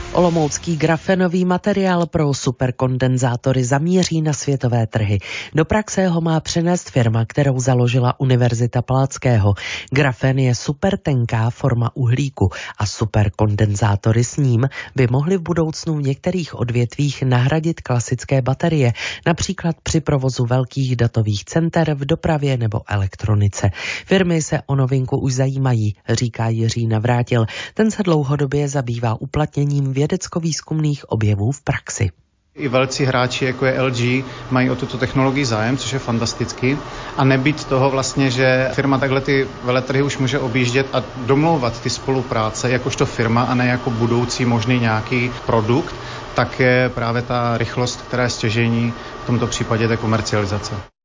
Olomoucký grafenový materiál pro superkondenzátory zamíří na světové trhy. Do praxe ho má přenést firma, kterou založila Univerzita Palackého. Grafen je supertenká forma uhlíku a superkondenzátory s ním by mohly v budoucnu v některých odvětvích nahradit klasické baterie, například při provozu velkých datových center, v dopravě nebo elektronice. Firmy se o novinku už zajímají, říká Jiří Navrátil. Ten se dlouhodobě zabývá uplatněním vědecko-výzkumných objevů v praxi. I velcí hráči, jako je LG, mají o tuto technologii zájem, což je fantastický. A nebýt toho vlastně, že firma takhle ty veletrhy už může objíždět a domlouvat ty spolupráce jakožto firma a ne jako budoucí možný nějaký produkt, tak je právě ta rychlost, která je stěžejní v tomto případě té komercializace.